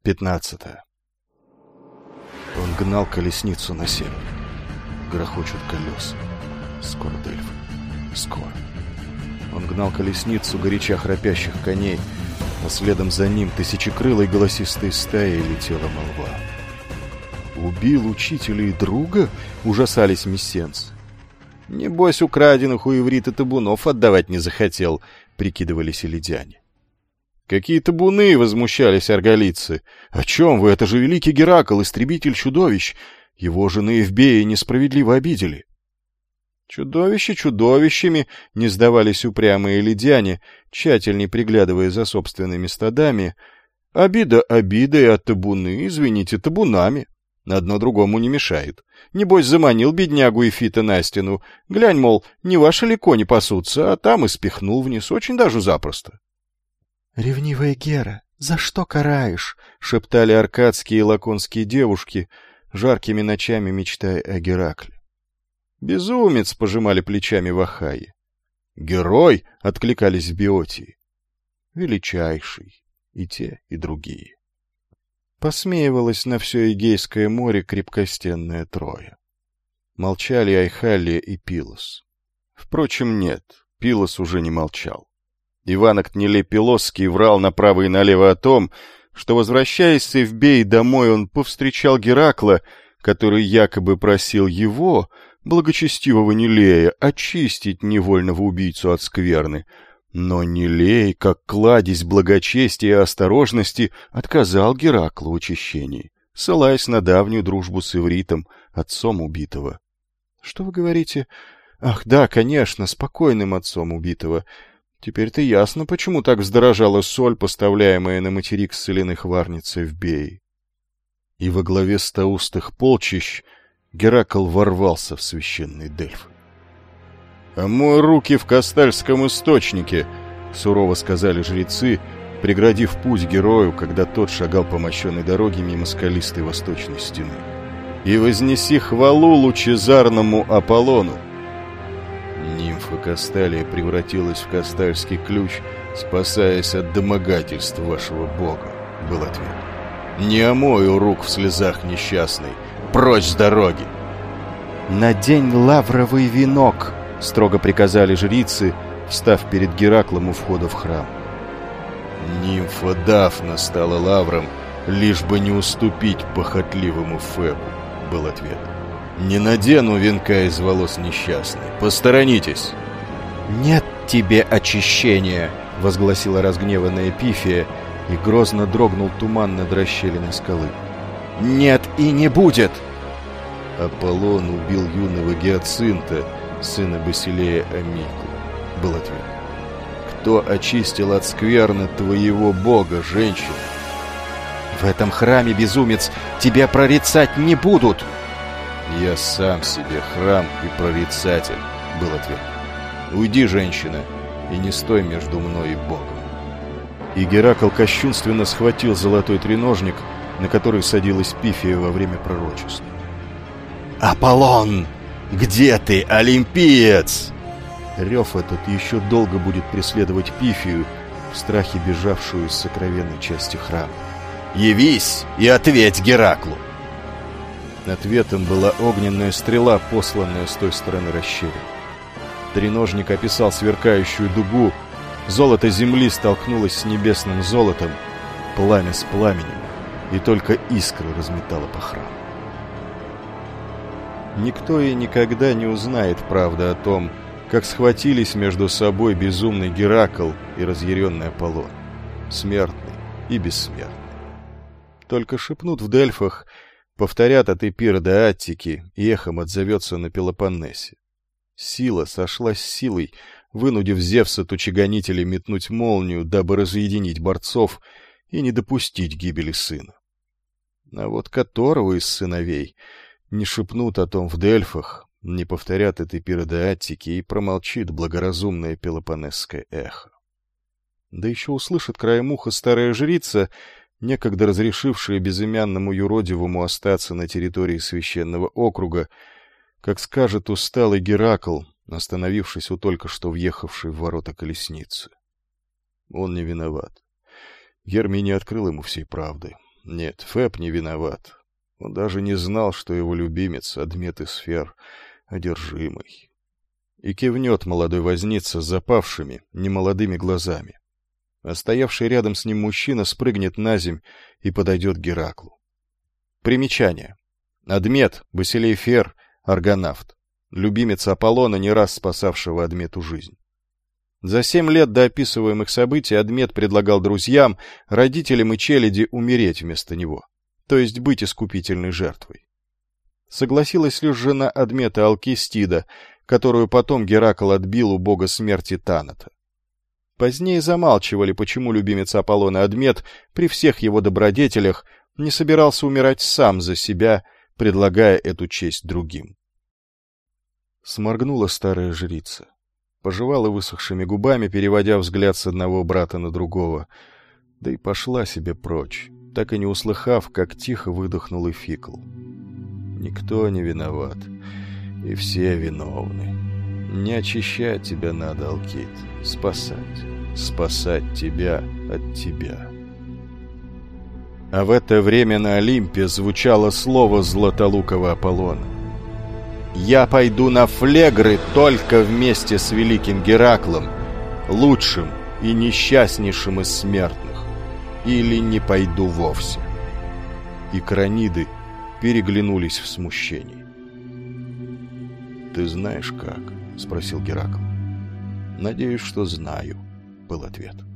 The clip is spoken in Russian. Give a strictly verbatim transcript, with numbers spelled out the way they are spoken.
пятнадцатое. Он гнал колесницу на север. Грохочут колеса. Скоро Дельфы. Скоро. Он гнал колесницу горяча храпящих коней, а следом за ним тысячекрылой голосистой стаей летела молва. «Убил учителя и друга?» — ужасались мессенцы. «Небось, украденных у иврита табунов отдавать не захотел», — прикидывались элидяне. «Какие табуны!» — возмущались арголицы. «О чем вы? Это же великий Геракл, истребитель чудовищ! Его жены Эвбеи несправедливо обидели». Чудовища чудовищами, не сдавались упрямые элидяне, тщательнее приглядывая за собственными стадами. Обида обидой, а табуны, извините, табунами. Одно другому не мешает. Небось, заманил беднягу Эфита на стену. Глянь, мол, не ваши ли кони пасутся, а там и спихнул вниз, очень даже запросто. «Ревнивая Гера, за что караешь?» — шептали аркадские и лаконские девушки, жаркими ночами мечтая о Геракле. «Безумец!» — пожимали плечами в Ахае. «Герой!» — откликались в Биотии. «Величайший!» — и те, и другие. Посмеивалось на все Эгейское море крепкостенная Троя. Молчали Айхалия и Пилос. Впрочем, нет, Пилос уже не молчал. Иванок Нелепилосский врал направо и налево о том, что, возвращаясь с Эвбеи домой, он повстречал Геракла, который якобы просил его, благочестивого Нелея, очистить невольного убийцу от скверны. Но Нелей, как кладезь благочестия и осторожности, отказал Гераклу в очищении, ссылаясь на давнюю дружбу с Ивритом, отцом убитого. — Что вы говорите? Ах, да, конечно, спокойным отцом убитого. Теперь-то ясно, почему так вздорожала соль, поставляемая на материк с соляных варниц Эвбеи. И во главе стоустых полчищ Геракл ворвался в священный Дельф. «Омой руки в Кастальском источнике», — сурово сказали жрецы, преградив путь герою, когда тот шагал по мощенной дороге мимо скалистой восточной стены. «И вознеси хвалу лучезарному Аполлону». «Нимфа Касталия превратилась в Кастальский ключ, спасаясь от домогательств вашего бога», — был ответ. «Не омою рук в слезах несчастной. Прочь с дороги!» «Надень лавровый венок», — строго приказали жрицы, встав перед Гераклом у входа в храм. «Нимфа Дафна стала лавром, лишь бы не уступить похотливому Фебу», — был ответ. «Не надену венка из волос несчастной. Посторонитесь!» «Нет тебе очищения!» — возгласила разгневанная Пифия, и грозно дрогнул туман над расщелиной скалы. «Нет и не будет!» «Аполлон убил юного Гиацинта, сына Басилея Амикла», — был ответ. «Кто очистил от скверны твоего бога, женщина?» «В этом храме, безумец, тебя прорицать не будут!» «Я сам себе храм и прорицатель», — был ответ. «Уйди, женщина, и не стой между мной и богом». И Геракл кощунственно схватил золотой треножник, на который садилась Пифия во время пророчества. «Аполлон! Где ты, олимпиец?» Рев этот еще долго будет преследовать Пифию, в страхе бежавшую из сокровенной части храма. «Явись и ответь Гераклу!» Ответом была огненная стрела, посланная с той стороны расщелины. Треножник описал сверкающую дугу, золото земли столкнулось с небесным золотом, пламя с пламенем, и только искры разметало по храму. Никто и никогда не узнает правды о том, как схватились между собой безумный Геракл и разъяренный Аполлон, смертный и бессмертный. Только шепнут в Дельфах, повторят от Эпира до Аттики, и эхом отзовется на Пелопоннесе. Сила сошлась с силой, вынудив Зевса тучегонителя метнуть молнию, дабы разъединить борцов и не допустить гибели сына. А вот которого из сыновей не шепнут о том в Дельфах, не повторят от Эпира до Аттики, и промолчит благоразумное пелопоннесское эхо. Да еще услышит краем уха старая жрица, некогда разрешившая безымянному юродивому остаться на территории священного округа, как скажет усталый Геракл, остановившись у только что въехавшей в ворота колесницы. Он не виноват. Гермий не открыл ему всей правды. Нет, Феб не виноват. Он даже не знал, что его любимец, Адмет Исфер, одержимый. И кивнет молодой возница с запавшими, немолодыми глазами. А стоявший рядом с ним мужчина спрыгнет на земь и подойдет к Гераклу. Примечание. Адмет, Басилей Фер, аргонавт. Любимец Аполлона, не раз спасавшего Адмету жизнь. За семь лет до описываемых событий Адмет предлагал друзьям, родителям и челяди умереть вместо него, то есть быть искупительной жертвой. Согласилась лишь жена Адмета Алкестида, которую потом Геракл отбил у бога смерти Таната. Позднее замалчивали, почему любимец Аполлона Адмет при всех его добродетелях не собирался умирать сам за себя, предлагая эту честь другим. Сморгнула старая жрица. Пожевала высохшими губами, переводя взгляд с одного брата на другого, да и пошла себе прочь, так и не услыхав, как тихо выдохнул Эфикл. Никто не виноват, и все виновны. Не очищать тебя надо, Алкид, спасать, спасать тебя от тебя. А в это время на Олимпе звучало слово златолукого Аполлона. «Я пойду на флегры только вместе с великим Гераклом, лучшим и несчастнейшим из смертных, или не пойду вовсе». И краниды переглянулись в смущении. «Ты знаешь как?» — спросил Геракл. «Надеюсь, что знаю», — был ответ.